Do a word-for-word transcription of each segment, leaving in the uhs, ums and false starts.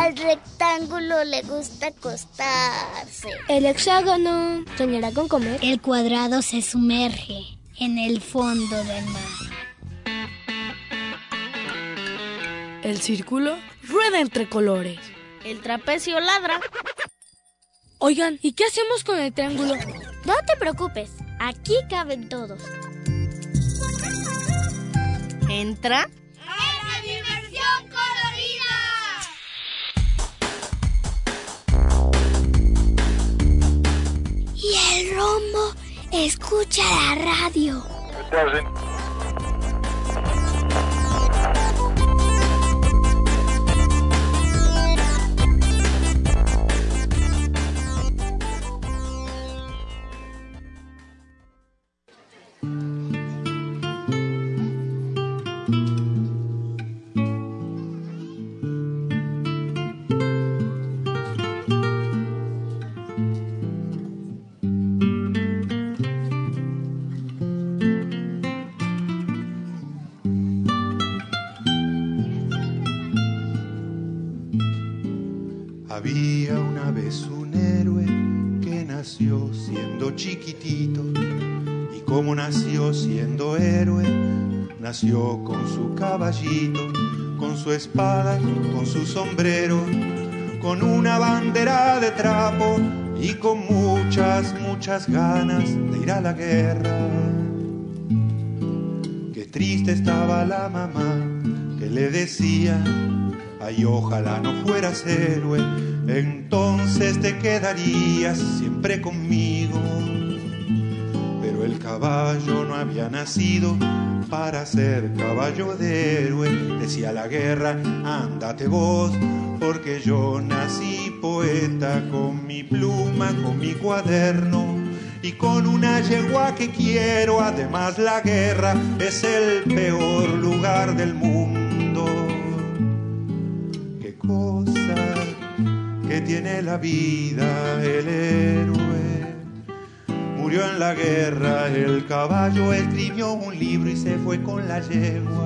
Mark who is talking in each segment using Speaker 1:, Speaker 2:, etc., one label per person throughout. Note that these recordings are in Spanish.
Speaker 1: Al rectángulo le gusta acostarse.
Speaker 2: El hexágono soñará con comer.
Speaker 3: El cuadrado se sumerge en el fondo del mar.
Speaker 4: El círculo rueda entre colores.
Speaker 1: El trapecio ladra.
Speaker 4: Oigan, ¿y qué hacemos con el triángulo?
Speaker 1: No te preocupes, aquí caben todos. Entra.
Speaker 5: ¡Esa diversión colorida!
Speaker 3: Y el rombo escucha la radio.
Speaker 6: Había una vez un héroe que nació siendo chiquitito, y como nació siendo héroe, nació con su caballito, con su espada, con su sombrero, con una bandera de trapo y con muchas, muchas ganas de ir a la guerra. Qué triste estaba la mamá que le decía: ay, ojalá no fueras héroe, entonces te quedarías siempre conmigo. Pero el caballo no había nacido para ser caballo de héroe. Decía la guerra: ándate vos, porque yo nací poeta, con mi pluma, con mi cuaderno y con una yegua que quiero. Además, la guerra es el peor lugar del mundo. Qué cosa que tiene la vida el héroe. Murió en la guerra el caballo, escribió un libro y se fue con la yegua.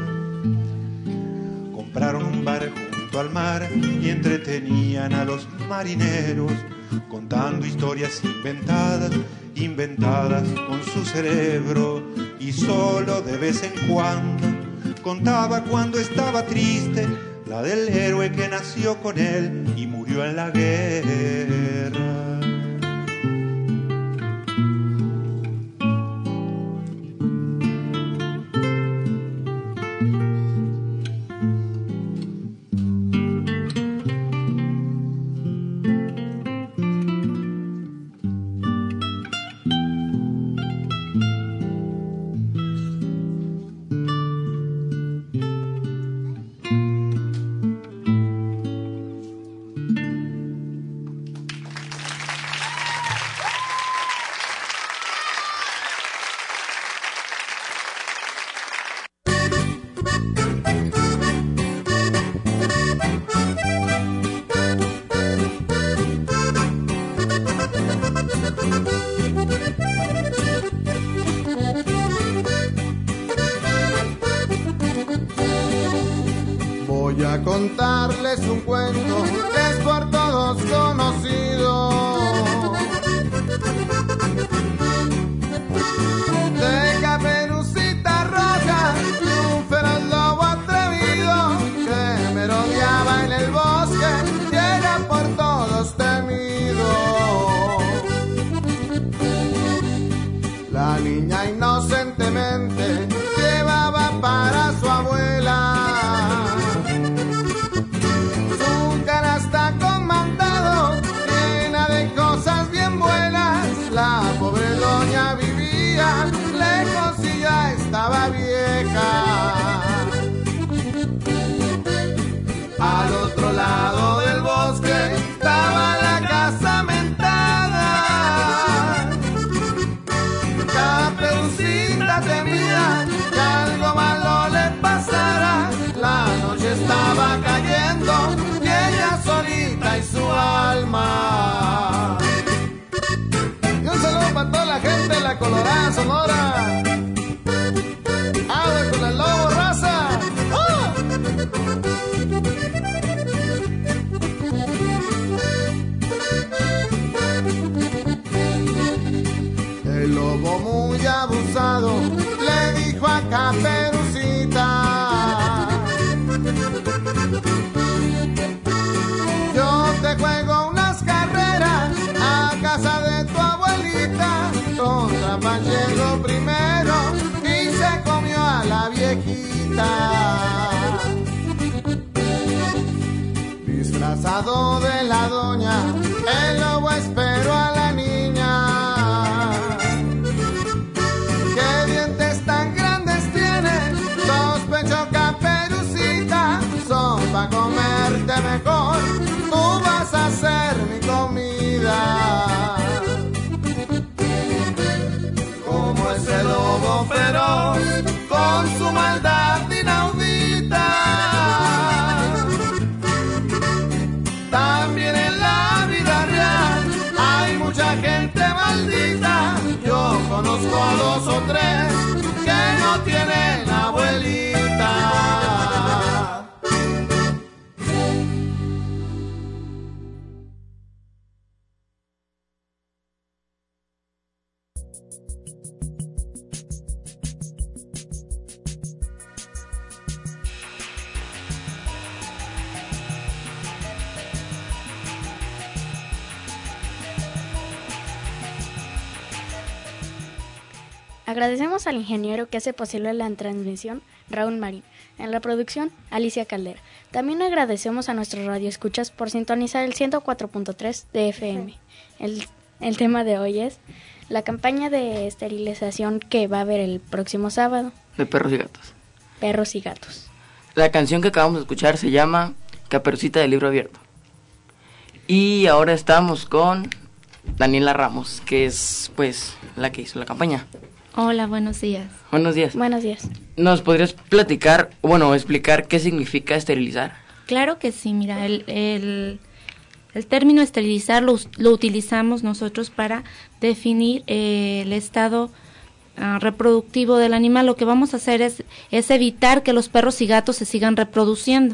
Speaker 6: Compraron un bar junto al mar y entretenían a los marineros, contando historias inventadas, inventadas con su cerebro. Y solo de vez en cuando contaba cuando estaba triste, la del héroe que nació con él y murió en la guerra.
Speaker 7: Voy a contarles un cuento que es por todos conocido, de Caperucita Roja y un feroz lobo atrevido que merodeaba en el bosque y era por todos temido. La niña inocentemente llevaba para su abuela con mandado llena de cosas bien buenas. La pobre Caperucita. Yo te juego unas carreras a casa de tu abuelita. Con trampa llegó primero y se comió a la viejita. Disfrazado de la doña, el lobo esperó a la niña. ¿Qué dientes tan grandes tienes? Sospecho, Caperucita, son pa' comerte mejor. Tú vas a ser mi comida. Como ese lobo feroz, con su maldad inaudita. También en la vida real hay mucha gente maldita. Yo conozco a dos o tres que no tienen abuelita.
Speaker 2: Agradecemos al ingeniero que hace posible la transmisión, Raúl Marín. En la producción, Alicia Caldera. También agradecemos a nuestros radioescuchas por sintonizar el ciento cuatro punto tres de F M. El, el tema de hoy es la campaña de esterilización que va a haber el próximo sábado.
Speaker 8: De perros y gatos.
Speaker 2: Perros y gatos.
Speaker 8: La canción que acabamos de escuchar se llama Caperucita del Libro Abierto. Y ahora estamos con Daniela Ramos, que es pues la que hizo la campaña.
Speaker 9: Hola, buenos días.
Speaker 8: Buenos días.
Speaker 2: Buenos días.
Speaker 8: ¿Nos podrías platicar, bueno, explicar qué significa esterilizar?
Speaker 9: Claro que sí, mira, el, el, el término esterilizar lo, lo utilizamos nosotros para definir eh, el estado uh, reproductivo del animal. Lo que vamos a hacer es, es evitar que los perros y gatos se sigan reproduciendo.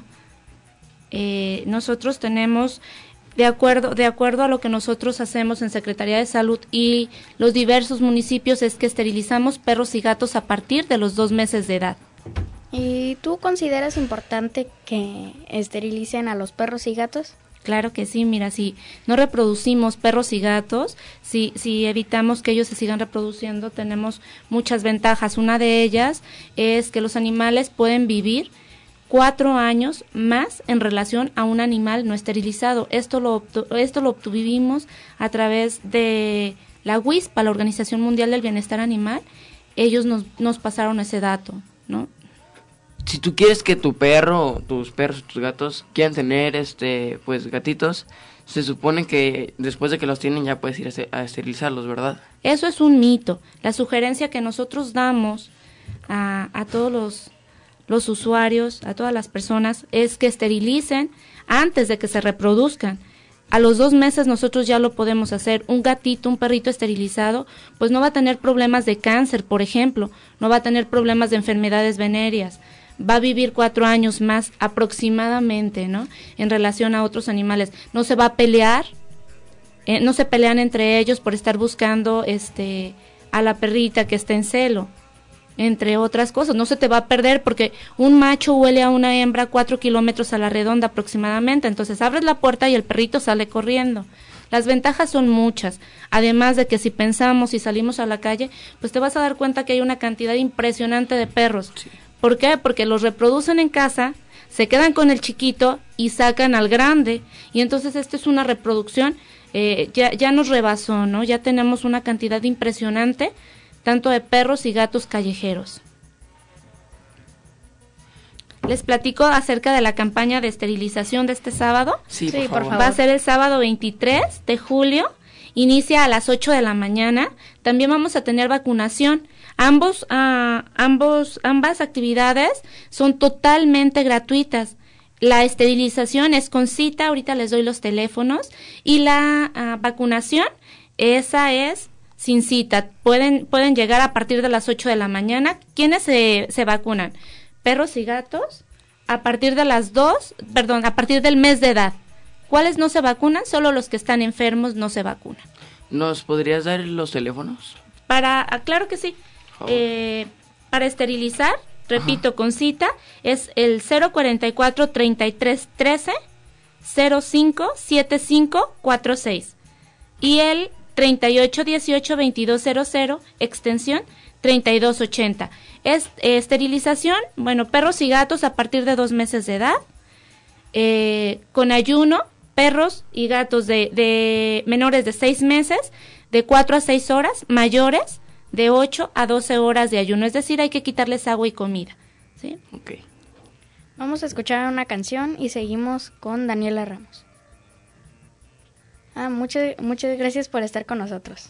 Speaker 9: Eh, nosotros tenemos... De acuerdo, de acuerdo a lo que nosotros hacemos en Secretaría de Salud y los diversos municipios, es que esterilizamos perros y gatos a partir de los dos meses de edad.
Speaker 2: ¿Y tú consideras importante que esterilicen a los perros y gatos?
Speaker 9: Claro que sí, mira, si no reproducimos perros y gatos, si, si evitamos que ellos se sigan reproduciendo, tenemos muchas ventajas. Una de ellas es que los animales pueden vivir cuatro años más en relación a un animal no esterilizado. Esto lo, obtu- esto lo obtuvimos a través de la W I S P A, la Organización Mundial del Bienestar Animal. Ellos nos, nos pasaron ese dato, ¿no?
Speaker 8: Si tú quieres que tu perro, tus perros, tus gatos quieran tener este, pues gatitos, se supone que después de que los tienen ya puedes ir a, este- a esterilizarlos, ¿verdad?
Speaker 9: Eso es un mito. La sugerencia que nosotros damos a, a todos los los usuarios, a todas las personas, es que esterilicen antes de que se reproduzcan. A los dos meses nosotros ya lo podemos hacer. Un gatito, un perrito esterilizado, pues no va a tener problemas de cáncer, por ejemplo, no va a tener problemas de enfermedades venéreas, va a vivir cuatro años más aproximadamente, ¿no? En relación a otros animales. No se va a pelear, eh, no se pelean entre ellos por estar buscando este a la perrita que está en celo, entre otras cosas. No se te va a perder porque un macho huele a una hembra cuatro kilómetros a la redonda aproximadamente, entonces abres la puerta y el perrito sale corriendo. Las ventajas son muchas, además de que si pensamos y salimos a la calle, pues te vas a dar cuenta que hay una cantidad impresionante de perros. Sí. ¿Por qué? Porque los reproducen en casa, se quedan con el chiquito y sacan al grande, y entonces esta es una reproducción, eh, ya, ya nos rebasó, ¿no? Ya tenemos una cantidad impresionante tanto de perros y gatos callejeros. ¿Les platico acerca de la campaña de esterilización de este sábado?
Speaker 8: Sí,
Speaker 2: sí,
Speaker 8: por,
Speaker 2: por favor.
Speaker 9: Va a ser el sábado veintitrés de julio, inicia a las ocho de la mañana. También vamos a tener vacunación. Ambos, uh, ambos, ambas actividades son totalmente gratuitas. La esterilización es con cita, ahorita les doy los teléfonos, y la uh, vacunación, esa es sin cita. Pueden, pueden llegar a partir de las ocho de la mañana. ¿Quiénes se, se vacunan? Perros y gatos a partir de las dos, perdón, a partir del mes de edad. ¿Cuáles no se vacunan? Solo los que están enfermos no se vacunan.
Speaker 8: ¿Nos podrías dar los teléfonos?
Speaker 9: Para, ah, claro que sí. Eh, para esterilizar, repito, ajá, con cita, es el cero cuarenta y cuatro, treinta y tres, trece, cero cinco, setenta y cinco, cuarenta y seis y el treinta y ocho, dieciocho, veintidós, cero cero, extensión treinta y dos ochenta. Es, eh, esterilización, bueno, perros y gatos a partir de dos meses de edad, eh, con ayuno, perros y gatos de, de menores de seis meses, de cuatro a seis horas, mayores de ocho a doce horas de ayuno, es decir, hay que quitarles agua y comida, ¿sí?
Speaker 8: Okay.
Speaker 2: Vamos a escuchar una canción y seguimos con Daniela Ramos. Ah, muchas, muchas gracias por estar con nosotros.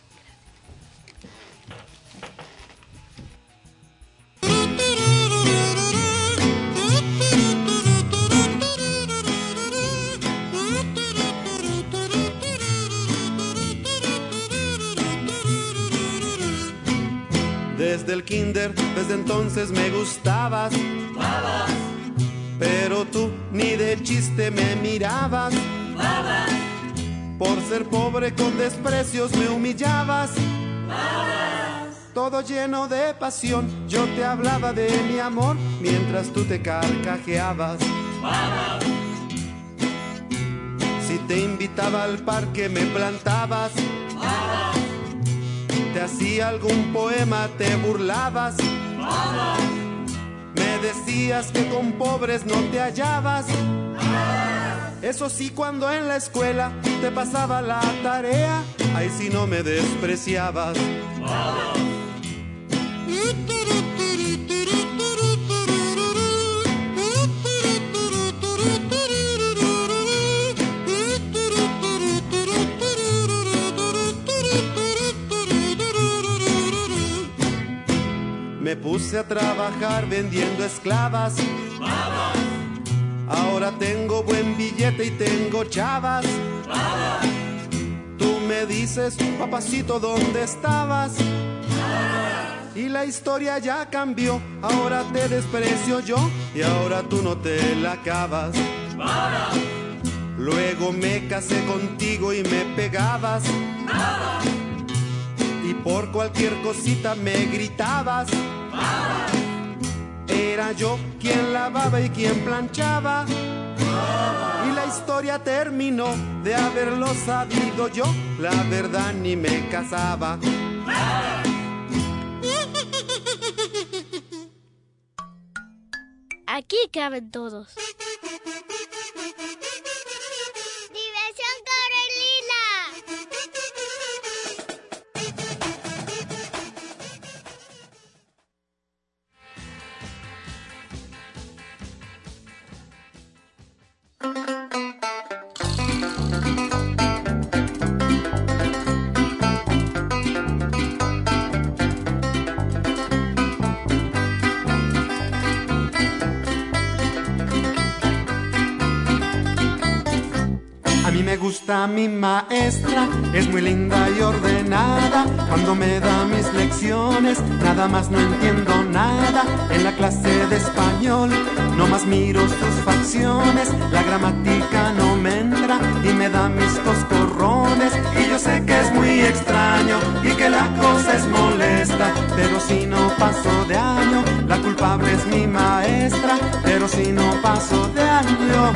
Speaker 7: Desde el kinder, desde entonces me gustabas, babas. Pero tú ni de chiste me mirabas, babas. Por ser pobre con desprecios me humillabas, babas. Todo lleno de pasión, yo te hablaba de mi amor, mientras tú te carcajeabas, babas. Si te invitaba al parque me plantabas, babas. Te hacía algún poema, te burlabas, babas. Me decías que con pobres no te hallabas, babas. Eso sí, cuando en la escuela te pasaba la tarea, ahí sí no me despreciabas, babas. Me puse a trabajar vendiendo esclavas, babas. Ahora tengo buen billete y tengo chavas, babas. Tú me dices, papacito, ¿dónde estabas? Babas. Y la historia ya cambió, ahora te desprecio yo y ahora tú no te la acabas, babas. Luego me casé contigo y me pegabas, babas. Y por cualquier cosita me gritabas, babas. Era yo quien lavaba y quien planchaba, babas. Y la historia terminó, de haberlo sabido yo, la verdad ni me casaba, babas.
Speaker 3: Aquí caben todos.
Speaker 1: ¡Diversión Carolina!
Speaker 7: Me gusta mi maestra, es muy linda y ordenada. Cuando me da mis lecciones, nada más no entiendo nada. En la clase de español, nomás miro sus facciones. La gramática no me entra y me da mis coscorrones. Y yo sé que es muy extraño y que la cosa es molesta, pero si no paso de año, la culpable es mi maestra. Pero si no paso de año,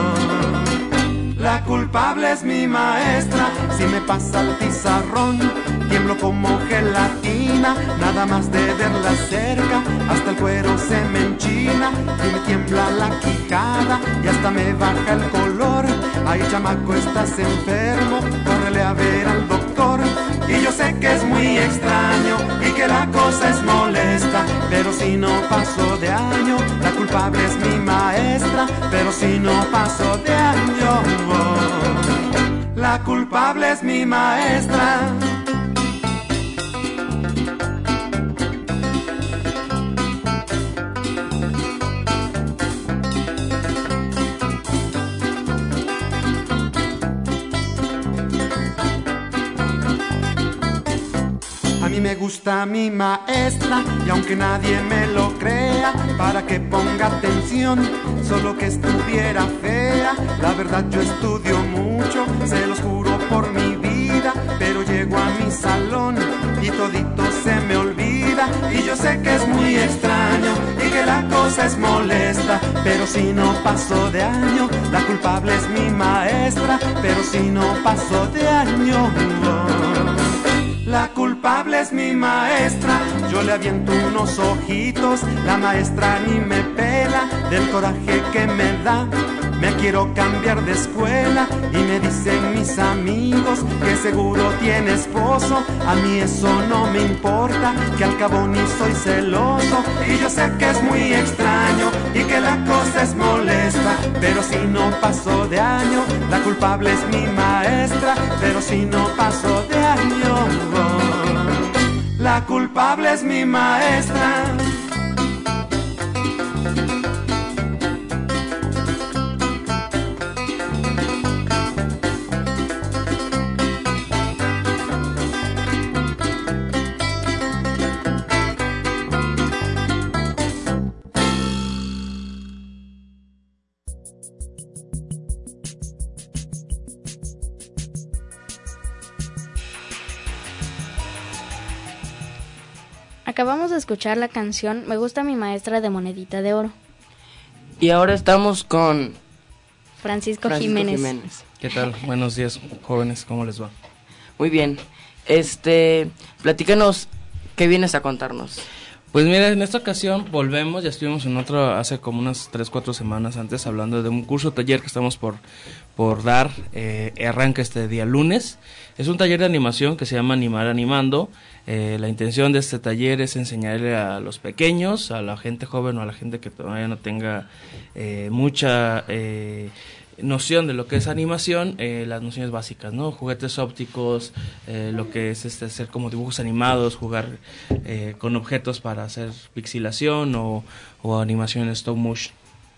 Speaker 7: la culpable es mi maestra. Si me pasa el pizarrón, tiemblo como gelatina. Nada más de verla cerca, hasta el cuero se me enchina. Y me tiembla la quijada y hasta me baja el color. Ay, chamaco, estás enfermo, córrele a ver al doctor. Y yo sé que es muy extraño y que la cosa es molesta, pero si no paso de año, la culpable es mi maestra. Pero si no paso de año, la culpable es mi maestra. A mí me me gusta mi maestra, y aunque nadie me lo crea, para que ponga atención, solo que estuviera fea. La verdad yo estudio mucho, se los juro por mi vida, pero llego a mi salón y todito se me olvida. Y yo sé que es muy extraño y que la cosa es molesta, pero si no paso de año, la culpable es mi maestra. Pero si no paso de año, la culpable es mi maestra. Yo le aviento unos ojitos, la maestra ni me pela del coraje que me da. Me quiero cambiar de escuela y me dicen mis amigos que seguro tiene esposo. A mí eso no me importa, que al cabo ni soy celoso. Y yo sé que es muy extraño y que la cosa es molesta, pero si no paso de año, la culpable es mi maestra. Pero si no paso de año, la culpable es mi maestra.
Speaker 2: Acabamos de escuchar la canción Me gusta mi maestra de Monedita de Oro.
Speaker 8: Y ahora estamos con
Speaker 2: Francisco,
Speaker 8: Francisco
Speaker 2: Jiménez.
Speaker 8: Jiménez.
Speaker 10: ¿Qué tal? Buenos días, jóvenes, ¿cómo les va?
Speaker 8: Muy bien. Este, platícanos, ¿qué vienes a contarnos?
Speaker 10: Pues mira, en esta ocasión volvemos, ya estuvimos en otro hace como unas tres, cuatro semanas antes hablando de un curso taller que estamos por, por dar, eh, arranca este día lunes. Es un taller de animación que se llama Animar Animando. Eh, la intención de este taller es enseñarle a los pequeños, a la gente joven o a la gente que todavía no tenga eh, mucha eh, noción de lo que es animación, eh, las nociones básicas, ¿no? Juguetes ópticos, eh, lo que es este hacer como dibujos animados, jugar eh, con objetos para hacer pixelación o, o animación en stop motion.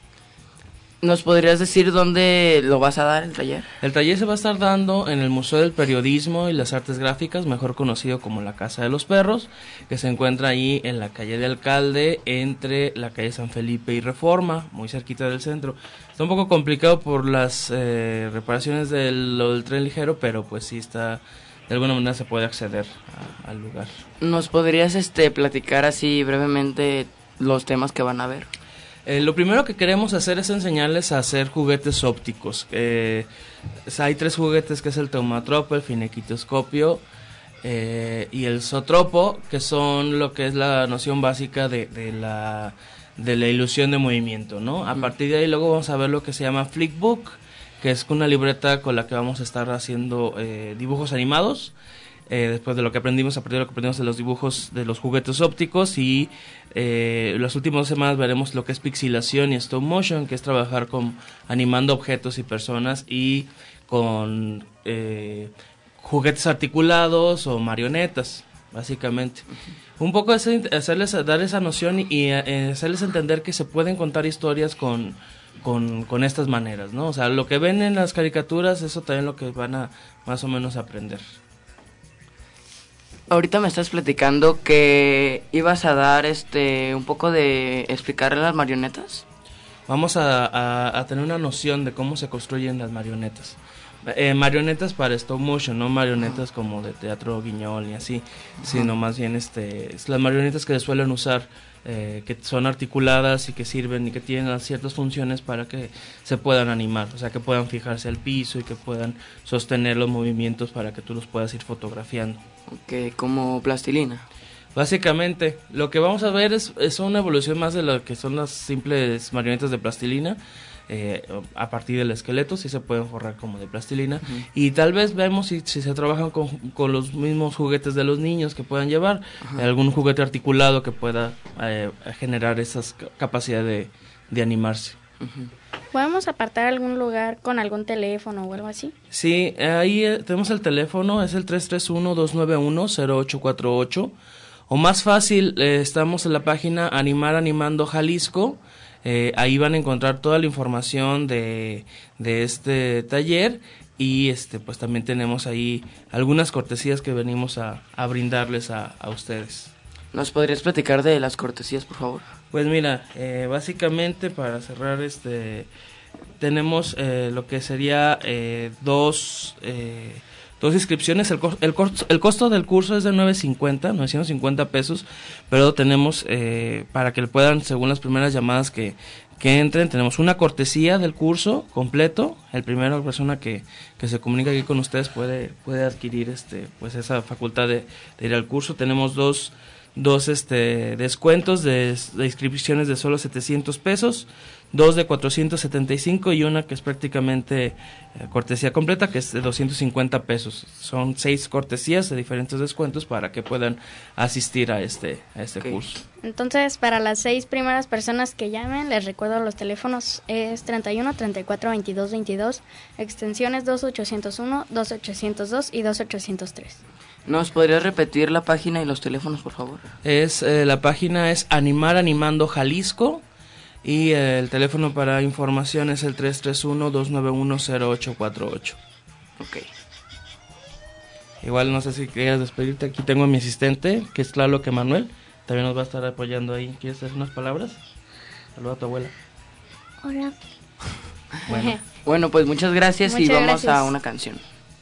Speaker 8: ¿Nos podrías decir dónde lo vas a dar el taller?
Speaker 10: El taller se va a estar dando en el Museo del Periodismo y las Artes Gráficas, mejor conocido como la Casa de los Perros, que se encuentra ahí en la calle de Alcalde, entre la calle San Felipe y Reforma, muy cerquita del centro. Está un poco complicado por las eh, reparaciones del, lo del tren ligero, pero pues sí está, de alguna manera se puede acceder a, al lugar.
Speaker 8: ¿Nos podrías este platicar así brevemente los temas que van a ver?
Speaker 10: Eh, lo primero que queremos hacer es enseñarles a hacer juguetes ópticos. Eh, hay tres juguetes, que es el taumatropo, el finequitoscopio eh, y el zootropo, que son lo que es la noción básica de, de la de la ilusión de movimiento, ¿no? A partir de ahí luego vamos a ver lo que se llama Flickbook, que es una libreta con la que vamos a estar haciendo eh, dibujos animados. Eh, después de lo que aprendimos, a partir de lo que aprendimos de los dibujos de los juguetes ópticos, y eh, las últimas dos semanas veremos lo que es pixelación y stop motion, que es trabajar con animando objetos y personas y con eh, juguetes articulados o marionetas, básicamente. Uh-huh. Un poco es hacerles dar esa noción y, y eh, hacerles entender que se pueden contar historias con Con, con estas maneras, ¿no? O sea, lo que ven en las caricaturas, eso también lo que van a más o menos aprender.
Speaker 8: Ahorita me estás platicando que ibas a dar este un poco de explicarle las marionetas.
Speaker 10: Vamos a, a, a tener una noción de cómo se construyen las marionetas. Eh, marionetas para stop motion, no marionetas como de teatro guiñol y así, uh-huh. sino más bien este las marionetas que suelen usar, eh, que son articuladas y que sirven y que tienen ciertas funciones para que se puedan animar, o sea, que puedan fijarse al piso y que puedan sostener los movimientos para que tú los puedas ir fotografiando.
Speaker 8: Okay, como plastilina.
Speaker 10: Básicamente, lo que vamos a ver es, es una evolución más de lo que son las simples marionetas de plastilina. Eh, a partir del esqueleto sí se pueden forrar como de plastilina, uh-huh. y tal vez vemos si, si se trabajan con, con los mismos juguetes de los niños que puedan llevar, uh-huh. algún juguete articulado que pueda eh, generar esa capacidad de, de animarse.
Speaker 2: Uh-huh. ¿Podemos apartar algún lugar con algún teléfono o algo así?
Speaker 10: Sí, ahí eh, tenemos el teléfono, es el tres tres uno, dos nueve uno, cero ocho cuatro ocho, o más fácil, eh, estamos en la página Animar Animando Jalisco. Eh, ahí van a encontrar toda la información de, de este taller y este pues también tenemos ahí algunas cortesías que venimos a, a brindarles a, a ustedes.
Speaker 8: ¿Nos podrías platicar de las cortesías, por favor?
Speaker 10: Pues mira, eh, básicamente para cerrar este tenemos eh, lo que sería eh, dos eh, dos inscripciones. El, co- el, costo, el costo del curso es de novecientos cincuenta pesos, pero tenemos eh, para que puedan, según las primeras llamadas que, que entren, tenemos una cortesía del curso completo. El primero persona que, que se comunica aquí con ustedes puede puede adquirir este pues esa facultad de, de ir al curso. Tenemos dos dos este descuentos de, de inscripciones de solo setecientos pesos, dos de cuatrocientos setenta y cinco y una que es prácticamente eh, cortesía completa, que es de doscientos cincuenta pesos. Son seis cortesías de diferentes descuentos para que puedan asistir a este a este okay. curso.
Speaker 2: Entonces, para las seis primeras personas que llamen, les recuerdo los teléfonos, es treinta y uno, treinta y cuatro, veintidós, veintidós, extensiones dos ochocientos uno, dos ochocientos dos y dos ochocientos tres.
Speaker 8: ¿Nos podrías repetir la página y los teléfonos, por favor?
Speaker 10: Es eh, la página es Animar Animando Jalisco y eh, el teléfono para información es el tres tres uno, dos nueve uno, cero ocho cuatro ocho.
Speaker 8: Ok.
Speaker 10: Igual no sé si querías despedirte, aquí tengo a mi asistente, que es Tlaloc Emanuel, también nos va a estar apoyando ahí. ¿Quieres hacer unas palabras? Saluda a tu abuela.
Speaker 1: Hola.
Speaker 8: Bueno, bueno pues muchas gracias muchas y vamos gracias. A una canción.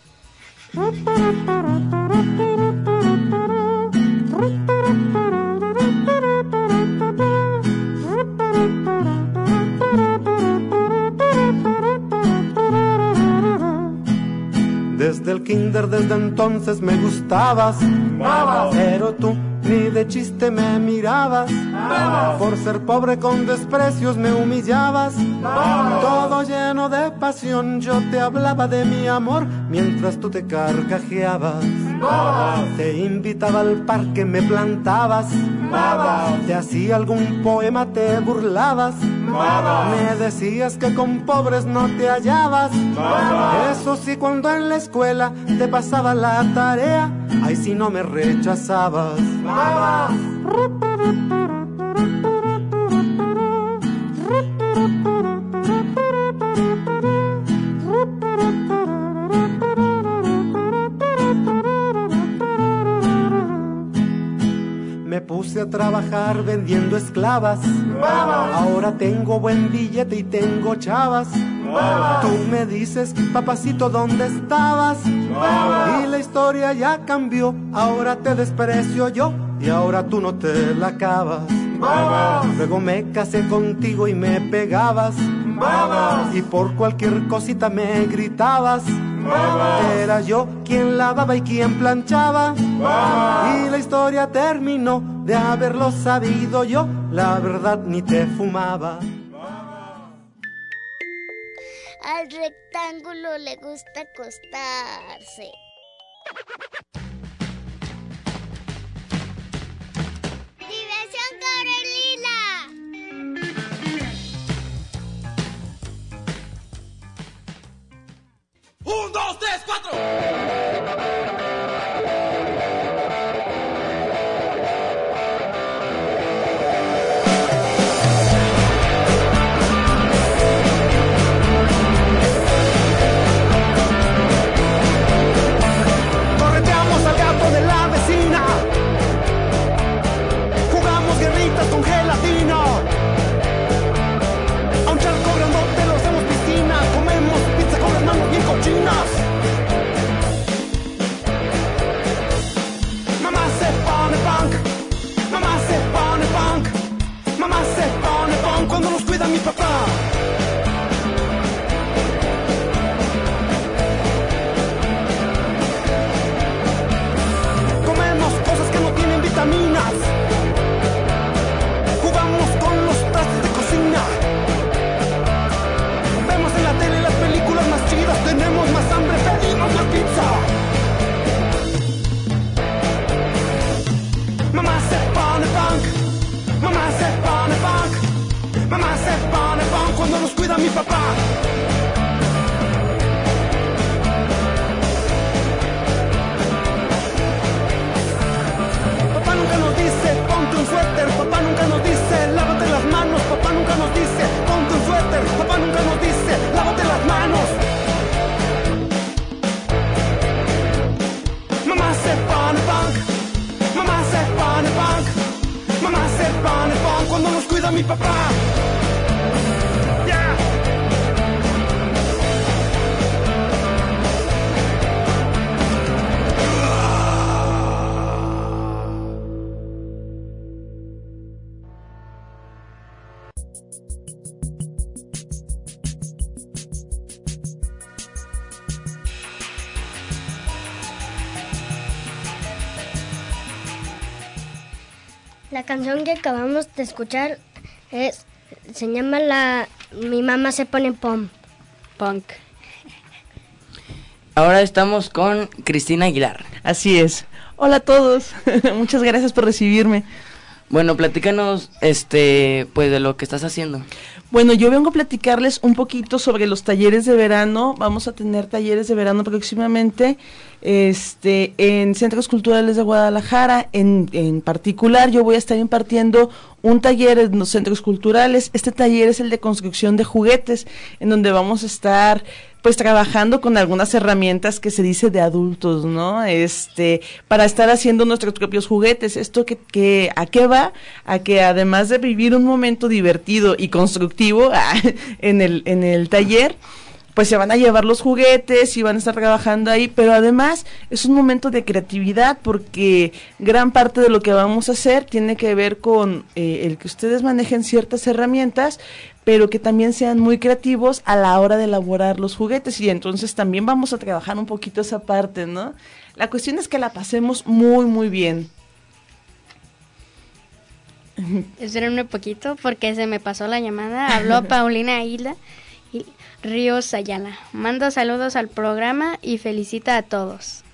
Speaker 7: Desde el kinder, desde entonces me gustabas, ¡vamos! Pero tú ni de chiste me mirabas, ¡vamos! Por ser pobre con desprecios me humillabas, ¡vamos! Todo lleno de pasión yo te hablaba de mi amor mientras tú te carcajeabas, ¡vamos! Te invitaba al parque, me plantabas, ¡vamos! Te hacía algún poema, te burlabas, ¡vamos! Me decías que con pobres no te hallabas, ¡vamos! Eso sí, cuando en la escuela te pasaba la tarea, ay, si no me rechazabas, ¡vamos! Me puse a trabajar vendiendo esclavas, ¡vamos! Ahora tengo buen billete y tengo chavas, ¡vamos! Tú me dices, papacito, ¿dónde estabas? ¡Vamos! Y la historia ya cambió, ahora te desprecio yo y ahora tú no te la acabas, ¡vamos! Luego me casé contigo y me pegabas, ¡vamos! Y por cualquier cosita me gritabas, ¡vamos! Era yo quien lavaba y quien planchaba, ¡vamos! Y la historia terminó, de haberlo sabido yo, la verdad ni te fumaba.
Speaker 1: Al rectángulo le gusta acostarse. ¡Diversión Corelila!
Speaker 11: ¡Un, dos, tres, cuatro!
Speaker 7: Con gelatina, a un charco grandote lo hacemos piscina, comemos pizza con las manos bien cochinas. Mamá se pone punk, mamá se pone punk, mamá se pone punk cuando nos cuida mi papá. Comemos cosas que no tienen vitaminas. Vemos en la tele las películas más chidas, tenemos más hambre, pedimos más pizza. Mamá se pone punk, mamá se pone punk, mamá se pone punk cuando nos cuida mi papá. Papá nunca nos dice ponte un suéter, papá nunca nos dice, lávate las manos, papá nunca nos dice, ponte un suéter, papá nunca nos dice, lávate las manos. Mamá se pone punk, mamá se pone punk, mamá se pone punk cuando nos cuida mi papá. Yeah.
Speaker 1: La canción que acabamos de escuchar es, se llama la Mi mamá se pone pom.
Speaker 2: Punk.
Speaker 8: Ahora estamos con Cristina Aguilar.
Speaker 12: Así es. Hola a todos. Muchas gracias por recibirme.
Speaker 8: Bueno, platícanos este pues de lo que estás haciendo.
Speaker 12: Bueno, yo vengo a platicarles un poquito sobre los talleres de verano. Vamos a tener talleres de verano próximamente este, en Centros Culturales de Guadalajara. En, en particular, yo voy a estar impartiendo un taller en los centros culturales. Este taller es el de construcción de juguetes, en donde vamos a estar pues trabajando con algunas herramientas que se dice de adultos, ¿no? Este, para estar haciendo nuestros propios juguetes. Esto que, que ¿a qué va? A que además de vivir un momento divertido y constructivo en el, en el taller, pues se van a llevar los juguetes y van a estar trabajando ahí, pero además es un momento de creatividad porque gran parte de lo que vamos a hacer tiene que ver con eh, el que ustedes manejen ciertas herramientas, pero que también sean muy creativos a la hora de elaborar los juguetes, y entonces también vamos a trabajar un poquito esa parte, ¿no? La cuestión es que la pasemos muy, muy bien.
Speaker 2: Espérenme un poquito porque se me pasó la llamada. Habló Paulina Aguila y Ríos Ayala. Manda saludos al programa y felicita a todos.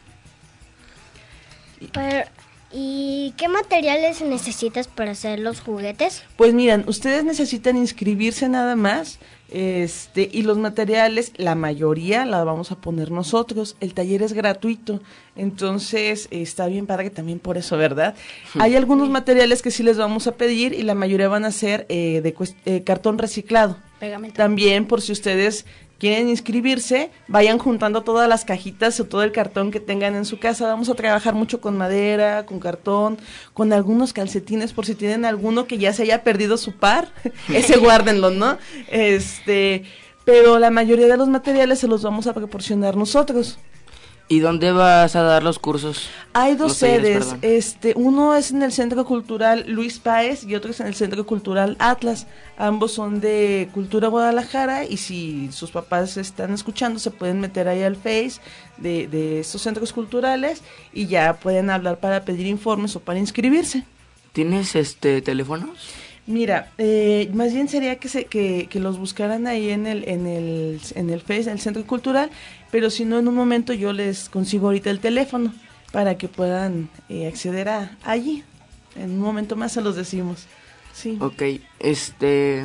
Speaker 1: Pero, ¿y qué materiales necesitas para hacer los juguetes?
Speaker 12: Pues miren, ustedes necesitan inscribirse nada más, este, y los materiales, la mayoría la vamos a poner nosotros. El taller es gratuito, entonces eh, está bien padre también por eso, ¿verdad? Hay algunos materiales que sí les vamos a pedir y la mayoría van a ser eh, de eh, cartón reciclado.
Speaker 2: Pegamento.
Speaker 12: También por si ustedes quieren inscribirse, vayan juntando todas las cajitas o todo el cartón que tengan en su casa. Vamos a trabajar mucho con madera, con cartón, con algunos calcetines, por si tienen alguno que ya se haya perdido su par, ese guárdenlo, ¿no? Este, pero la mayoría de los materiales se los vamos a proporcionar nosotros.
Speaker 8: ¿Y dónde vas a dar los cursos?
Speaker 12: Hay dos
Speaker 8: Los talleres,
Speaker 12: sedes, este, uno es en el Centro Cultural Luis Páez y otro es en el Centro Cultural Atlas. Ambos son de Cultura Guadalajara, y si sus papás están escuchando se pueden meter ahí al Face de, de estos centros culturales y ya pueden hablar para pedir informes o para inscribirse.
Speaker 8: ¿Tienes este teléfonos?
Speaker 12: Mira, eh, más bien sería que se que, que los buscaran ahí en el en el en el Face, en el Centro Cultural, pero si no, en un momento yo les consigo ahorita el teléfono para que puedan eh, acceder a allí. En un momento más se los decimos. Sí.
Speaker 8: Ok, este,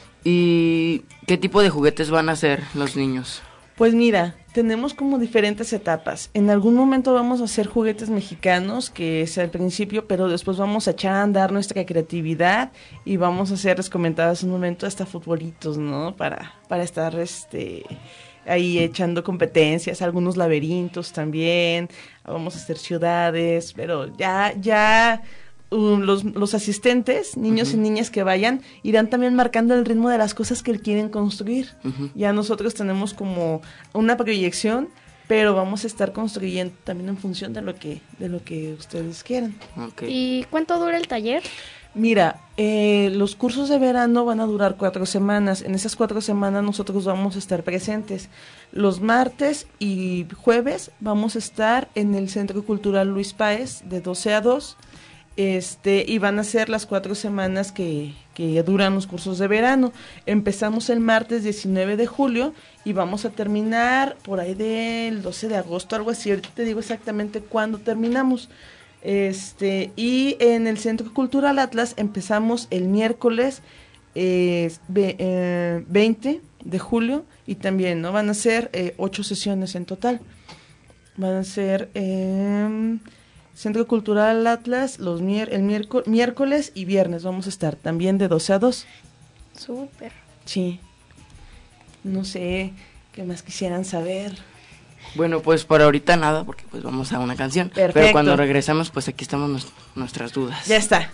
Speaker 8: ¿y qué tipo de juguetes van a hacer los niños?
Speaker 12: Pues mira, tenemos como diferentes etapas. En algún momento vamos a hacer juguetes mexicanos, que es al principio, pero después vamos a echar a andar nuestra creatividad y vamos a hacer, les comentaba hace un momento, hasta futbolitos, ¿no? Para, para estar este ahí echando competencias, algunos laberintos también, vamos a hacer ciudades, pero ya, ya... Uh, los, los asistentes, niños uh-huh. y niñas que vayan, irán también marcando el ritmo de las cosas que quieren construir. Uh-huh. Ya nosotros tenemos como una proyección, pero vamos a estar construyendo también en función de lo que de lo que ustedes quieran.
Speaker 2: Okay. ¿Y cuánto dura el taller?
Speaker 12: Mira, eh, los cursos de verano van a durar cuatro semanas. En esas cuatro semanas nosotros vamos a estar presentes. Los martes y jueves vamos a estar en el Centro Cultural Luis Páez de doce a dos. Este, y van a ser las cuatro semanas que, que duran los cursos de verano. Empezamos el martes diecinueve de julio y vamos a terminar por ahí del doce de agosto, algo así. Ahorita te digo exactamente cuándo terminamos. Este, y en el Centro Cultural Atlas empezamos el miércoles eh, eh, veinte de julio y también, ¿no? Van a ser eh, ocho sesiones en total. Van a ser... Eh, Centro Cultural Atlas, los mier el miércoles, miércoles y viernes vamos a estar también de doce a dos.
Speaker 2: Súper.
Speaker 12: Sí. No sé qué más quisieran saber.
Speaker 8: Bueno, pues por ahorita nada, porque pues vamos a una canción.
Speaker 12: Perfecto.
Speaker 8: Pero cuando regresamos, pues aquí estamos nos, nuestras dudas.
Speaker 12: Ya está.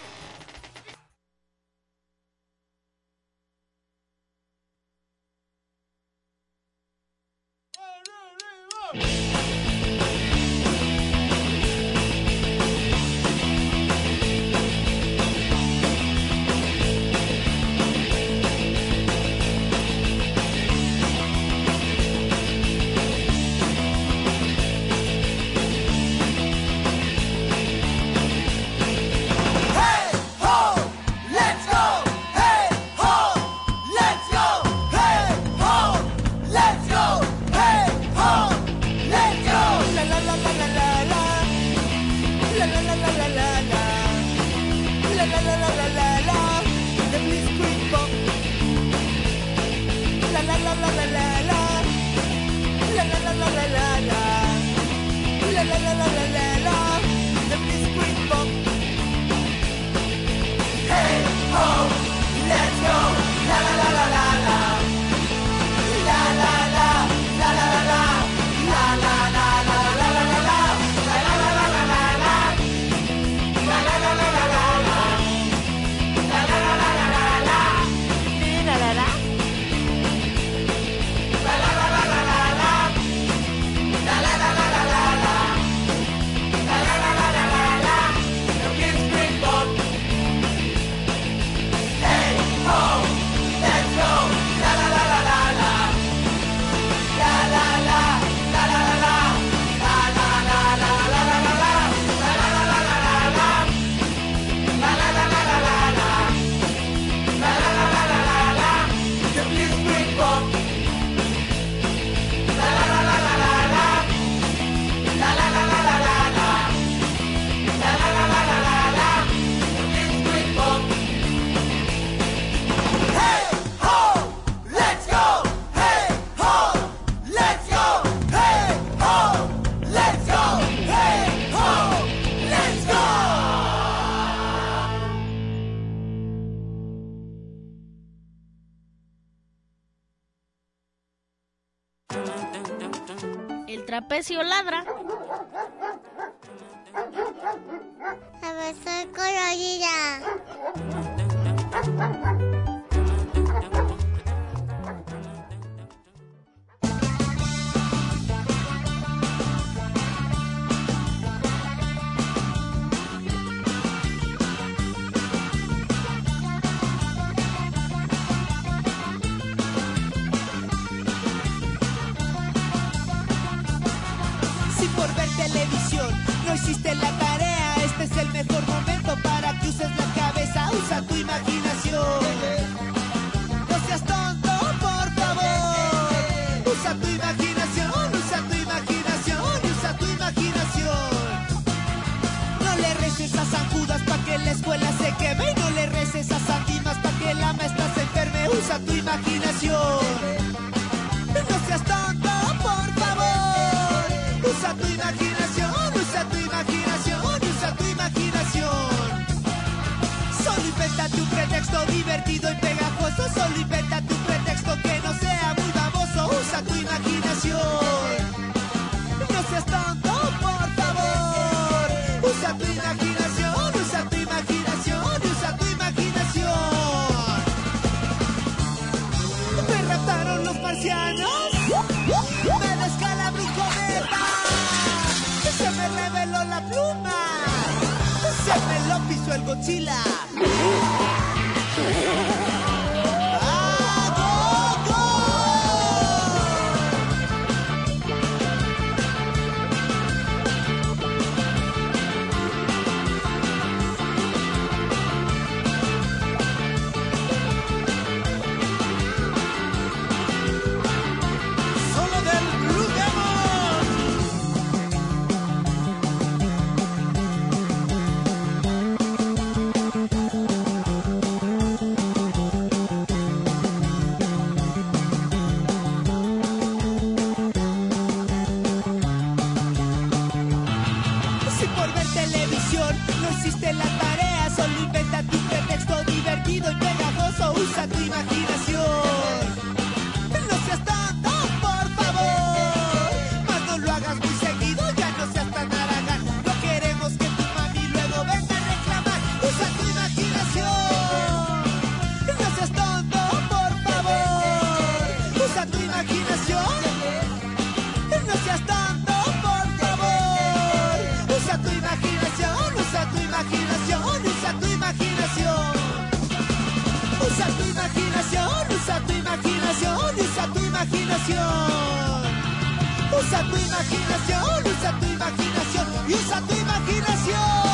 Speaker 2: Trapecio ladra.
Speaker 5: A ver, soy colorida.
Speaker 13: Por ver televisión no hiciste la tarea, este es el mejor momento para que uses la cabeza, usa tu imaginación. No seas tonto, por favor. Usa tu imaginación, usa tu imaginación, usa tu imaginación. No le reces a San Judas pa' que la escuela se queme, y no le reces a San Dimas pa' que la maestra se enferme, usa tu imaginación. No seas tonto, por favor. Usa tu imaginación, usa tu imaginación, usa tu imaginación. Solo invéntate un pretexto divertido y pegajoso. Solo invéntate un pretexto que no sea muy baboso. Usa tu imaginación. No seas tonto, por favor. Usa tu imaginación, usa tu imaginación, usa tu imaginación. Me raptaron los marcianos. Me descalabró un cometa. Se me reveló la pluma. Se me lo pisó el Godzilla. imaginación. Usa tu imaginación, usa tu imaginación y usa tu imaginación.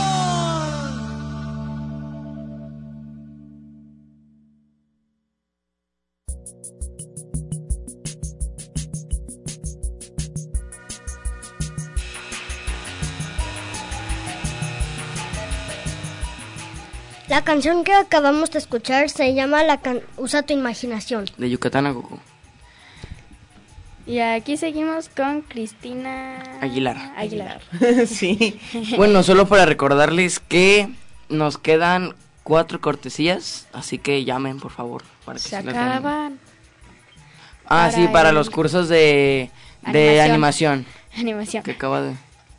Speaker 1: La canción que acabamos de escuchar se llama la can- Usa tu imaginación.
Speaker 8: De Yucatán a Goku.
Speaker 2: Y aquí seguimos con Cristina
Speaker 8: Aguilar.
Speaker 2: Aguilar.
Speaker 12: Sí.
Speaker 8: Bueno, solo para recordarles que nos quedan cuatro cortesías, así que llamen, por favor. Para que
Speaker 2: Se
Speaker 8: sí las ganen.
Speaker 2: acaban.
Speaker 8: Ah,
Speaker 2: Para
Speaker 8: sí, para
Speaker 2: el-
Speaker 8: los cursos de, de animación.
Speaker 2: Animación.
Speaker 8: Que acaba de...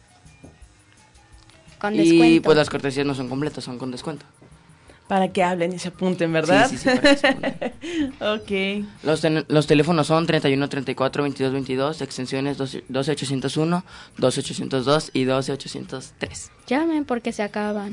Speaker 2: Con
Speaker 8: y
Speaker 2: descuento.
Speaker 8: pues las cortesías no son completas, son con descuento.
Speaker 12: Para que hablen y se apunten, ¿verdad?
Speaker 8: Sí, sí, sí, para que se apunten.
Speaker 12: Ok.
Speaker 8: Los, ten- los teléfonos son treinta y uno, treinta y cuatro, veintidós, veintidós, extensiones doce, doce ochocientos uno, doce ochocientos dos y doce ochocientos tres.
Speaker 2: Llamen porque se acaban.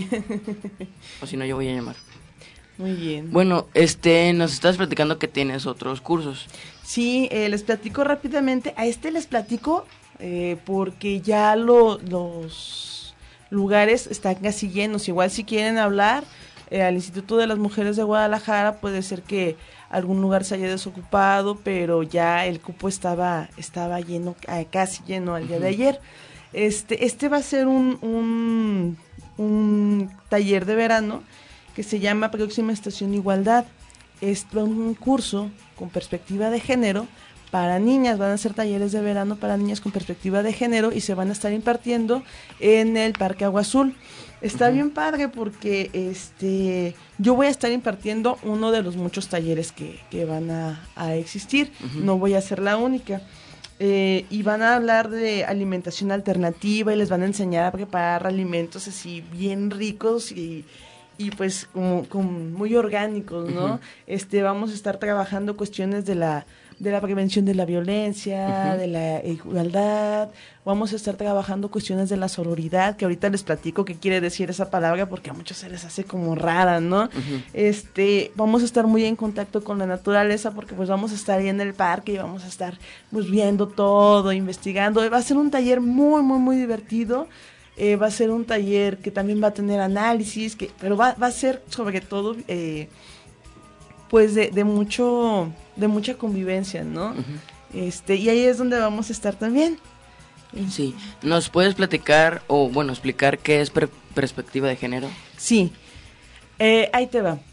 Speaker 8: O si no, yo voy a llamar.
Speaker 12: Muy bien.
Speaker 8: Bueno, este, nos estás platicando que tienes otros cursos.
Speaker 12: Sí, eh, les platico rápidamente. A este les platico eh, porque ya lo- los lugares están casi llenos. Igual si quieren hablar eh, al Instituto de las Mujeres de Guadalajara, puede ser que algún lugar se haya desocupado, pero ya el cupo estaba estaba lleno, eh, casi lleno al día de ayer. Este, este va a ser un, un, un taller de verano que se llama Próxima Estación Igualdad. Es un curso con perspectiva de género para niñas. Van a ser talleres de verano para niñas con perspectiva de género y se van a estar impartiendo en el Parque Agua Azul. Está uh-huh. bien padre porque este yo voy a estar impartiendo uno de los muchos talleres que, que van a, a existir. Uh-huh. No voy a ser la única. Eh, y van a hablar de alimentación alternativa y les van a enseñar a preparar alimentos así bien ricos y y pues como, como muy orgánicos, ¿no? Uh-huh. Este, vamos a estar trabajando cuestiones de la de la prevención de la violencia, uh-huh. de la igualdad. Vamos a estar trabajando cuestiones de la sororidad, que ahorita les platico qué quiere decir esa palabra porque a muchos se les hace como rara, ¿no? Uh-huh. Este, vamos a estar muy en contacto con la naturaleza porque pues vamos a estar ahí en el parque y vamos a estar pues viendo todo, investigando. Va a ser un taller muy, muy, muy divertido. Eh, va a ser un taller que también va a tener análisis, que, pero va, va a ser sobre todo eh, pues de, de mucho de mucha convivencia, ¿no? Uh-huh. Este, y ahí es donde vamos a estar también.
Speaker 8: Sí, ¿nos puedes platicar o bueno explicar qué es per- perspectiva de género?
Speaker 12: Sí, eh, ahí te va.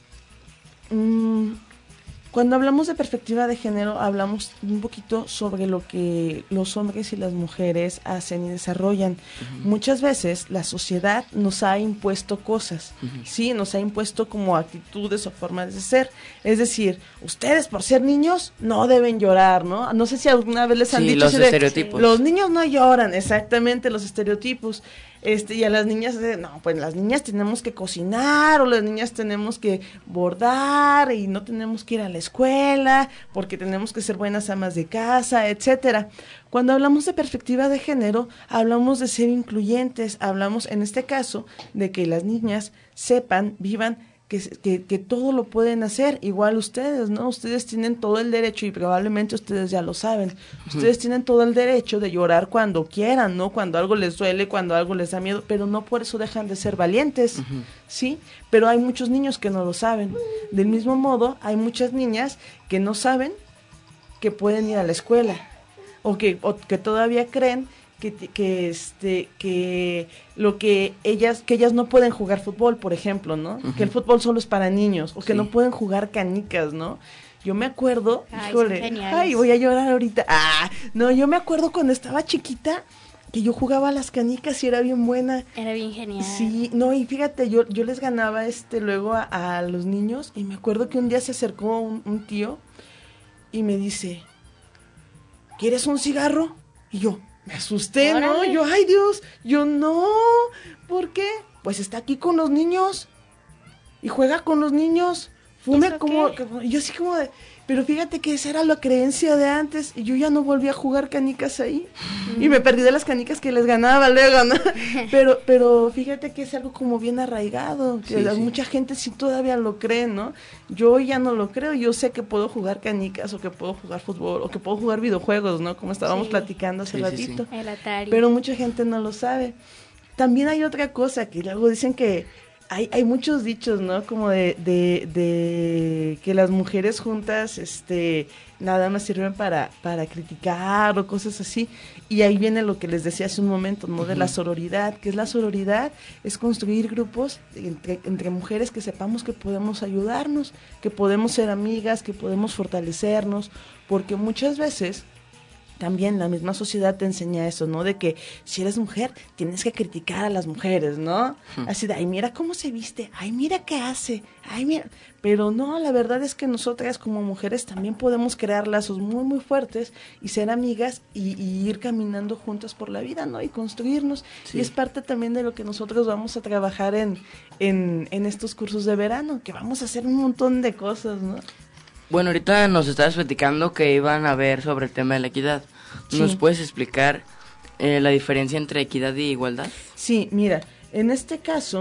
Speaker 12: Mm, Cuando hablamos de perspectiva de género, hablamos un poquito sobre lo que los hombres y las mujeres hacen y desarrollan. Uh-huh. Muchas veces la sociedad nos ha impuesto cosas, uh-huh. sí, nos ha impuesto como actitudes o formas de ser. Es decir, ustedes por ser niños no deben llorar, ¿no? No sé si alguna vez les han
Speaker 8: sí,
Speaker 12: dicho
Speaker 8: los
Speaker 12: de,
Speaker 8: estereotipos.
Speaker 12: Los niños no lloran, exactamente, los estereotipos. Este, y a las niñas, no, pues las niñas tenemos que cocinar o las niñas tenemos que bordar y no tenemos que ir a la escuela porque tenemos que ser buenas amas de casa, etcétera. Cuando hablamos de perspectiva de género, hablamos de ser incluyentes, hablamos en este caso de que las niñas sepan, vivan, que, que, que todo lo pueden hacer, igual ustedes, ¿no? Ustedes tienen todo el derecho, y probablemente ustedes ya lo saben, ustedes uh-huh. tienen todo el derecho de llorar cuando quieran, ¿no? Cuando algo les duele, cuando algo les da miedo, pero no por eso dejan de ser valientes, uh-huh. ¿sí? Pero hay muchos niños que no lo saben. Del mismo modo, hay muchas niñas que no saben que pueden ir a la escuela, o que, o que todavía creen que, que este que lo que ellas que ellas no pueden jugar fútbol, por ejemplo, ¿no? Uh-huh. Que el fútbol solo es para niños o que sí. no pueden jugar canicas, ¿no? Yo me acuerdo,
Speaker 2: ay,
Speaker 12: híjole, ay, voy a llorar ahorita. Ah, no, yo me acuerdo cuando estaba chiquita que yo jugaba a las canicas y era bien buena.
Speaker 2: Era bien genial.
Speaker 12: Sí, no, y fíjate, yo yo les ganaba este luego a, a los niños y me acuerdo que un día se acercó un, un tío y me dice, ¿quieres un cigarro? Y yo, me asusté, ¿no? Yo, ay Dios, yo no, ¿por qué? Pues está aquí con los niños y juega con los niños, fume como, como, yo así como de, Pero fíjate que esa era la creencia de antes y yo ya no volví a jugar canicas ahí. Mm. Y me perdí de las canicas que les ganaba luego, ¿no? pero pero fíjate que es algo como bien arraigado, que sí, mucha sí. gente sí todavía lo cree, ¿no? Yo ya no lo creo, yo sé que puedo jugar canicas o que puedo jugar fútbol o que puedo jugar videojuegos, ¿no? Como estábamos sí. platicando hace sí, ratito.
Speaker 2: Sí, sí. El Atari.
Speaker 12: Pero mucha gente no lo sabe. También hay otra cosa que luego dicen que Hay, hay muchos dichos, ¿no? Como de, de, de que las mujeres juntas este, nada más sirven para, para criticar o cosas así. Y ahí viene lo que les decía hace un momento, ¿no? Uh-huh. De la sororidad. ¿Qué es la sororidad? Es construir grupos entre, entre mujeres que sepamos que podemos ayudarnos, que podemos ser amigas, que podemos fortalecernos, porque muchas veces también la misma sociedad te enseña eso, ¿no? De que si eres mujer, tienes que criticar a las mujeres, ¿no? Hmm. Así de, ay, mira cómo se viste, ay, mira qué hace, ay, mira. Pero no, la verdad es que nosotras como mujeres también podemos crear lazos muy, muy fuertes y ser amigas y, y ir caminando juntas por la vida, ¿no? Y construirnos. Sí. Y es parte también de lo que nosotros vamos a trabajar en, en, en estos cursos de verano, que vamos a hacer un montón de cosas, ¿no?
Speaker 8: Bueno, ahorita nos estabas platicando que iban a ver sobre el tema de la equidad. ¿Nos sí. puedes explicar eh, la diferencia entre equidad y igualdad?
Speaker 12: Sí, mira, en este caso,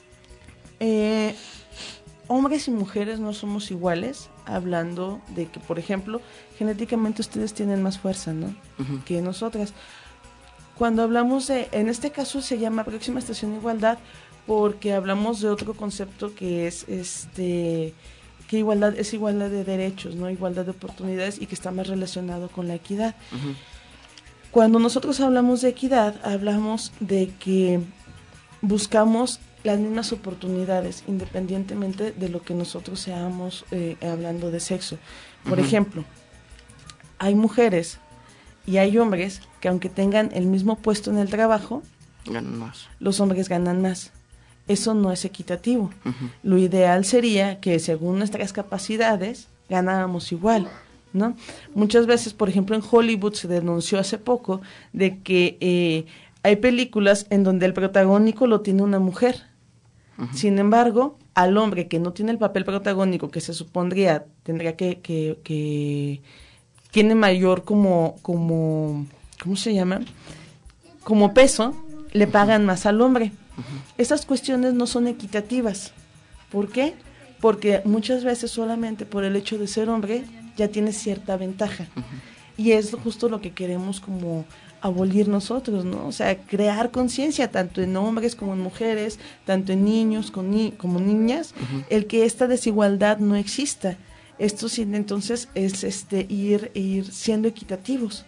Speaker 12: eh, hombres y mujeres no somos iguales, hablando de que, por ejemplo, genéticamente ustedes tienen más fuerza, ¿no? Uh-huh. Que nosotras. Cuando hablamos de, en este caso se llama próxima estación de igualdad, porque hablamos de otro concepto que es este... que igualdad es igualdad de derechos, no igualdad de oportunidades y que está más relacionado con la equidad. Uh-huh. Cuando nosotros hablamos de equidad, hablamos de que buscamos las mismas oportunidades independientemente de lo que nosotros seamos eh, hablando de sexo. Por uh-huh. ejemplo, hay mujeres y hay hombres que aunque tengan el mismo puesto en el trabajo,
Speaker 8: ganan más.
Speaker 12: Los hombres ganan más. Eso no es equitativo. Uh-huh. Lo ideal sería que según nuestras capacidades ganáramos igual, ¿no? Muchas veces, por ejemplo, en Hollywood se denunció hace poco de que eh, hay películas en donde el protagónico lo tiene una mujer. Uh-huh. Sin embargo, al hombre que no tiene el papel protagónico que se supondría tendría que que, que tiene mayor como como ¿cómo se llama? Como peso, le pagan más al hombre. Uh-huh. Estas cuestiones no son equitativas. ¿Por qué? Porque muchas veces solamente por el hecho de ser hombre ya tienes cierta ventaja. Uh-huh. Y es justo lo que queremos como abolir nosotros, ¿no? O sea, crear conciencia tanto en hombres como en mujeres, tanto en niños como, ni- como niñas, uh-huh. el que esta desigualdad no exista. Esto sí, entonces es este ir ir siendo equitativos.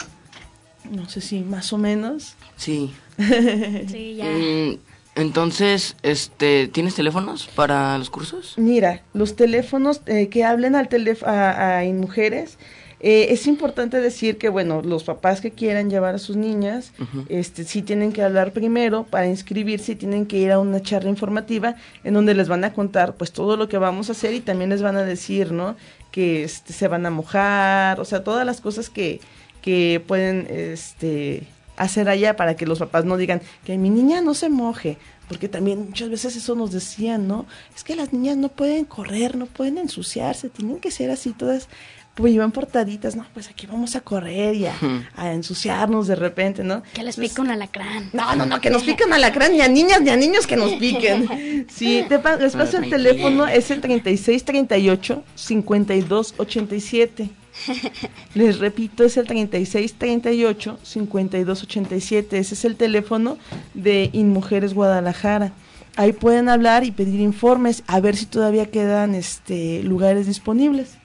Speaker 12: No sé si más o menos.
Speaker 8: Sí.
Speaker 2: Sí, ya.
Speaker 8: Mm, entonces, este, ¿tienes teléfonos para los cursos?
Speaker 12: Mira, los teléfonos eh, que hablen al teléfono a, a mujeres, eh, es importante decir que, bueno, los papás que quieran llevar a sus niñas, uh-huh. este, sí tienen que hablar primero para inscribirse y tienen que ir a una charla informativa en donde les van a contar, pues, todo lo que vamos a hacer y también les van a decir, ¿no? Que este, se van a mojar, o sea, todas las cosas que que pueden este hacer allá para que los papás no digan que mi niña no se moje, porque también muchas veces eso nos decían, ¿no? Es que las niñas no pueden correr, no pueden ensuciarse, tienen que ser así todas, pues iban portaditas, no, pues aquí vamos a correr y a, a ensuciarnos de repente, ¿no?
Speaker 2: Que les pique un alacrán.
Speaker 12: No, no, no, que nos pique un alacrán, ni a niñas ni a niños que nos piquen. Sí, te pa- les paso el teléfono, es el treinta y seis treinta y ocho cincuenta y dos ochenta y siete. Les repito, es el treinta y seis treinta y ocho cincuenta y dos ochenta y siete. Ese es el teléfono de InMujeres Guadalajara. Ahí pueden hablar y pedir informes, a ver si todavía quedan este lugares disponibles.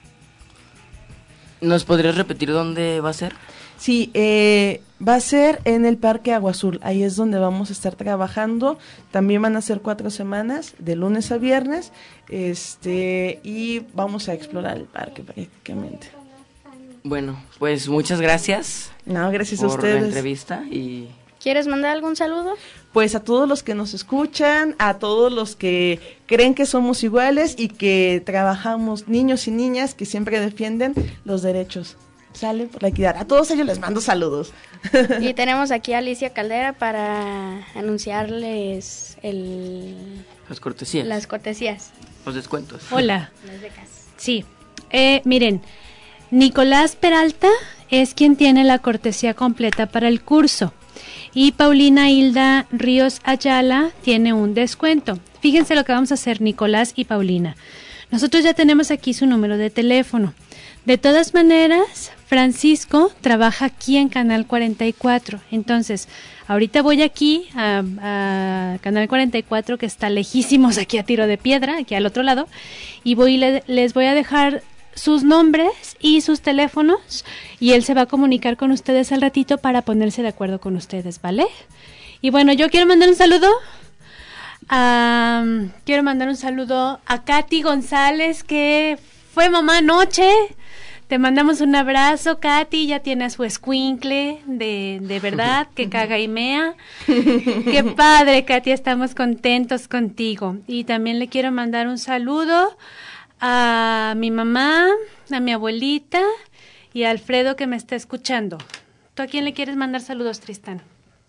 Speaker 8: ¿Nos podrías repetir dónde va a ser?
Speaker 12: Sí, eh, va a ser en el Parque Agua Azul. Ahí es donde vamos a estar trabajando. También van a ser cuatro semanas, de lunes a viernes, este y vamos a explorar el parque prácticamente.
Speaker 8: Bueno, pues muchas gracias.
Speaker 12: No, gracias
Speaker 8: por
Speaker 12: a ustedes.
Speaker 8: la entrevista y
Speaker 2: ¿quieres mandar algún saludo?
Speaker 12: Pues a todos los que nos escuchan, a todos los que creen que somos iguales y que trabajamos, niños y niñas que siempre defienden los derechos. Sale por la equidad. A todos ellos les mando saludos.
Speaker 2: Y tenemos aquí a Alicia Caldera para anunciarles el
Speaker 8: las cortesías.
Speaker 2: Las cortesías.
Speaker 8: Los descuentos.
Speaker 14: Hola.
Speaker 2: Las becas.
Speaker 14: Sí. Eh, miren, Nicolás Peralta es quien tiene la cortesía completa para el curso y Paulina Hilda Ríos Ayala tiene un descuento. Fíjense lo que vamos a hacer, Nicolás y Paulina. Nosotros ya tenemos aquí su número de teléfono. De todas maneras, Francisco trabaja aquí en Canal cuarenta y cuatro. Entonces, ahorita voy aquí a, a Canal cuarenta y cuatro, que está lejísimos, aquí a tiro de piedra, aquí al otro lado, y voy le, les voy a dejar sus nombres y sus teléfonos, y él se va a comunicar con ustedes al ratito para ponerse de acuerdo con ustedes, ¿vale? Y bueno, yo quiero mandar un saludo. Um, quiero mandar un saludo a Katy González, que fue mamá anoche. Te mandamos un abrazo, Katy. Ya tiene a su escuincle de, de verdad, que caga y mea. Qué padre, Katy, estamos contentos contigo. Y también le quiero mandar un saludo a mi mamá, a mi abuelita y a Alfredo, que me está escuchando. ¿Tú a quién le quieres mandar saludos, Tristán?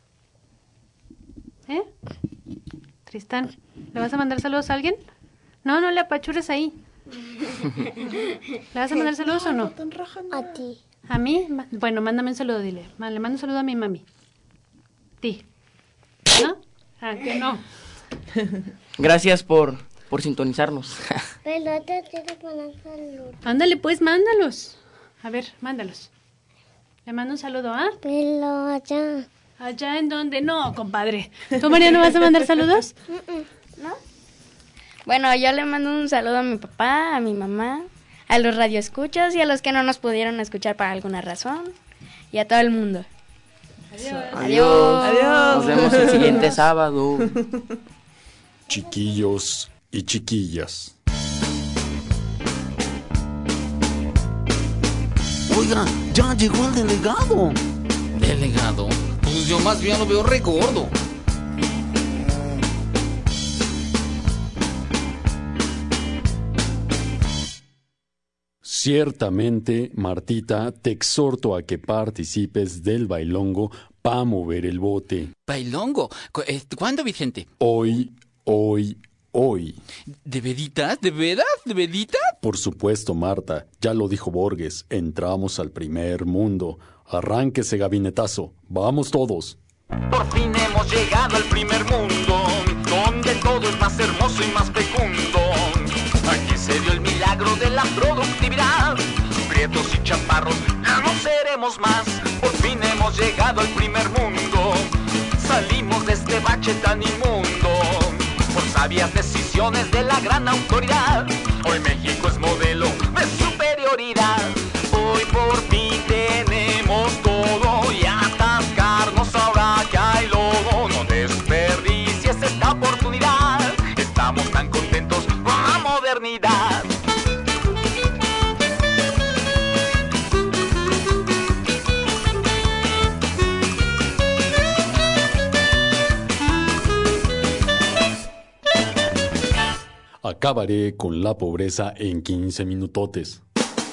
Speaker 14: ¿Eh? Tristán, ¿le vas a mandar saludos a alguien? No, no le apachures ahí. ¿Le vas a mandar saludos o no?
Speaker 5: A ti.
Speaker 14: ¿A mí? Bueno, mándame un saludo, dile. Le mando un saludo a mi mami. Ti. ¿No? Ah, que no.
Speaker 8: Gracias por, por sintonizarnos.
Speaker 5: Pelota tiene que mandar saludos.
Speaker 14: Ándale, pues, mándalos. A ver, mándalos. Le mando un saludo, ¿ah?
Speaker 5: Pero allá.
Speaker 14: ¿Allá en dónde? No, compadre. ¿Tú, María, no vas a mandar saludos?
Speaker 2: ¿No? Bueno, yo le mando un saludo a mi papá, a mi mamá, a los radioescuchas y a los que no nos pudieron escuchar por alguna razón, y a todo el mundo.
Speaker 14: Adiós.
Speaker 8: Adiós.
Speaker 12: Adiós.
Speaker 8: Nos vemos el siguiente sábado.
Speaker 15: Chiquillos y chiquillas.
Speaker 16: Oiga, ya llegó el delegado.
Speaker 17: ¿Delegado? Pues yo más bien lo veo re gordo.
Speaker 15: Ciertamente, Martita, te exhorto a que participes del bailongo para mover el bote.
Speaker 17: ¿Bailongo? Cu- eh, ¿Cuándo, Vicente?
Speaker 15: Hoy, hoy, hoy.
Speaker 17: ¿De veritas? ¿De veras? ¿De veritas?
Speaker 15: Por supuesto, Marta, ya lo dijo Borges, entramos al primer mundo. Arránquese, gabinetazo. Vamos todos.
Speaker 11: Por fin hemos llegado al primer mundo, donde todo es más hermoso y más fecundo. Aquí se dio el milagro de la productividad. Prietos y chaparros, ya no seremos más. Por fin hemos llegado al primer mundo. Salimos de este bache tan inmundo. Por sabias decisiones de la gran autoridad, hoy México es modelo de superioridad. Hoy por fin tenemos todo y atascarnos ahora que hay lodo. No desperdicies esta oportunidad. Estamos tan contentos con la modernidad.
Speaker 15: Acabaré con la pobreza en quince minutotes.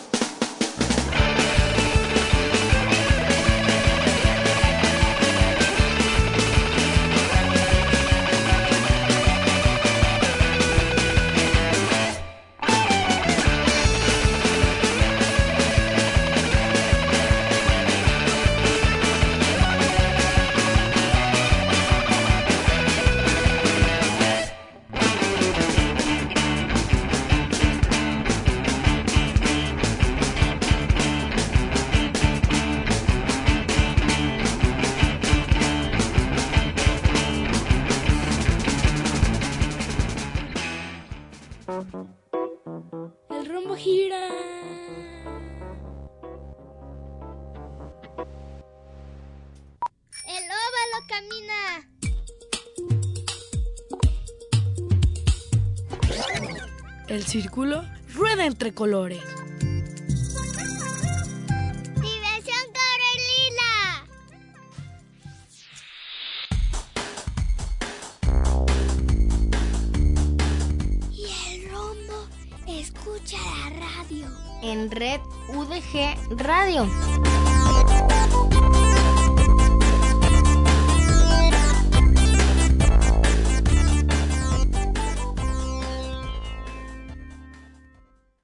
Speaker 4: El rumbo gira.
Speaker 5: El óvalo camina.
Speaker 4: El círculo rueda entre colores.
Speaker 5: Diversión color lila. Y el rombo escucha la radio.
Speaker 2: En Red U D G Radio.